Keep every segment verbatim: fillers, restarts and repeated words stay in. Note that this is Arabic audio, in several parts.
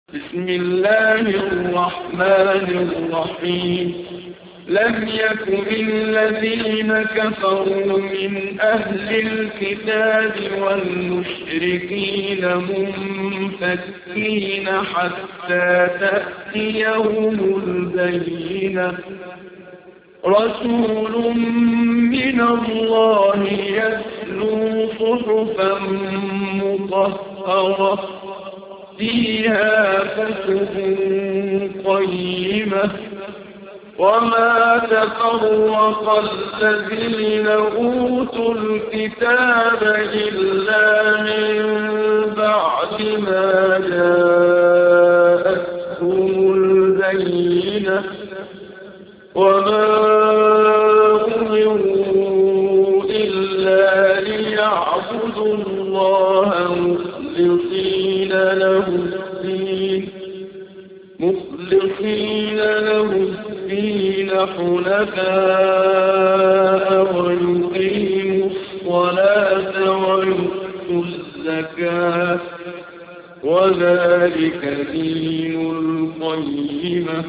بسم الله الرحمن الرحيم لم يكن الذين كفروا من أهل الكتاب والمشركين منفكين حتى تأتيهم البينة رسول من الله يتلو صحفا مطهرة فيها كتب قيمة وما تفرق الذين أوتوا الكتاب إلا من بعد ما جاءتهم البينة وما أمروا إلا ليعبدوا الله مخلصين له الدين مخلصين له الدين حنفاء ويقيموا الصلاة ويؤتوا الزكاة وذلك دين القيمة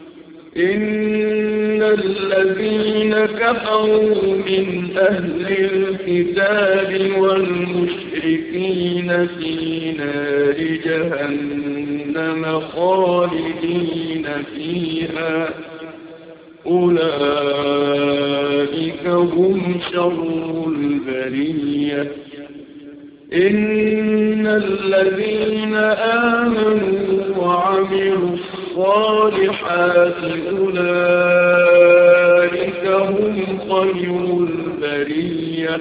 إن الذين كفروا من أهل الكتاب والمشركين في نار جهنم خالدين فيها أولئك هم شر البرية إن الذين آمنوا وعملوا الصالحات أولئك هم خير البرية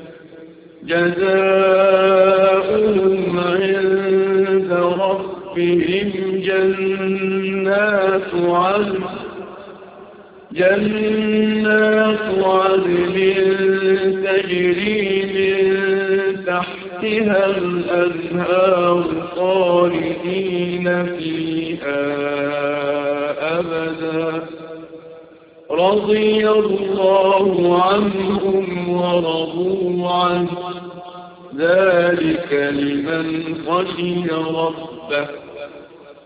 جزاؤهم عند ربهم جنات عدن جنات عدن تجري من تحتها الأنهار خالدين فيها أبدا رضي الله عنهم ورضوا عنه ذلك لمن خشي ربه